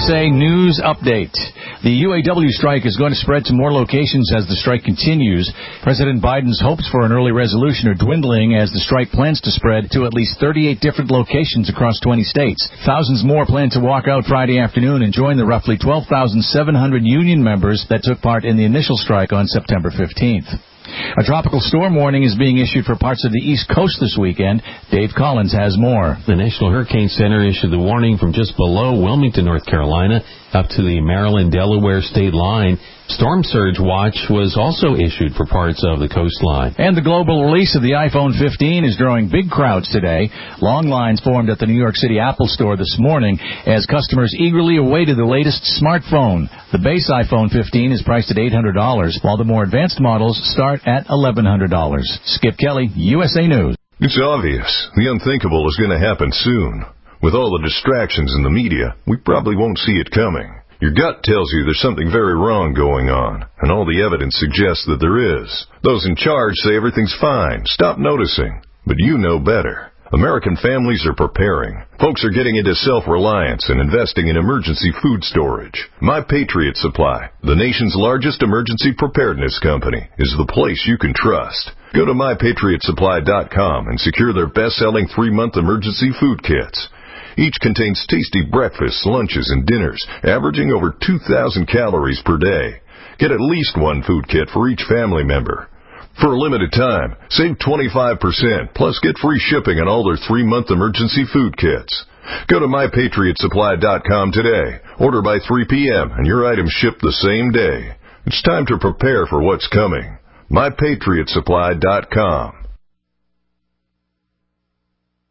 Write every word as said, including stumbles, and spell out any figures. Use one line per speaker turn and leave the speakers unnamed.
S A News Update. The U A W strike is going to spread to more locations as the strike continues. President Biden's hopes for an early resolution are dwindling as the strike plans to spread to at least thirty-eight different locations across twenty states. Thousands more plan to walk out Friday afternoon and join the roughly twelve thousand seven hundred union members that took part in the initial strike on September fifteenth. A tropical storm warning is being issued for parts of the East Coast this weekend. Dave Collins has more.
The National Hurricane Center issued the warning from just below Wilmington, North Carolina, up to the Maryland-Delaware state line. Storm surge watch was also issued for parts of the coastline.
And the global release of the iPhone fifteen is drawing big crowds today. Long lines formed at the New York City Apple Store this morning as customers eagerly awaited the latest smartphone. The base iPhone fifteen is priced at eight hundred dollars, while the more advanced models start at eleven hundred dollars. Skip Kelly, U S A News.
It's obvious. The unthinkable is going to happen soon. With all the distractions in the media, we probably won't see it coming. Your gut tells you there's something very wrong going on, and all the evidence suggests that there is. Those in charge say everything's fine. Stop noticing. But you know better. American families are preparing. Folks are getting into self-reliance and investing in emergency food storage. My Patriot Supply, the nation's largest emergency preparedness company, is the place you can trust. Go to my patriot supply dot com and secure their best-selling three-month emergency food kits. Each contains tasty breakfasts, lunches, and dinners, averaging over two thousand calories per day. Get at least one food kit for each family member. For a limited time, save twenty-five percent, plus get free shipping on all their three-month emergency food kits. Go to my patriot supply dot com today. Order by three p.m. and your items ship the same day. It's time to prepare for what's coming. my patriot supply dot com.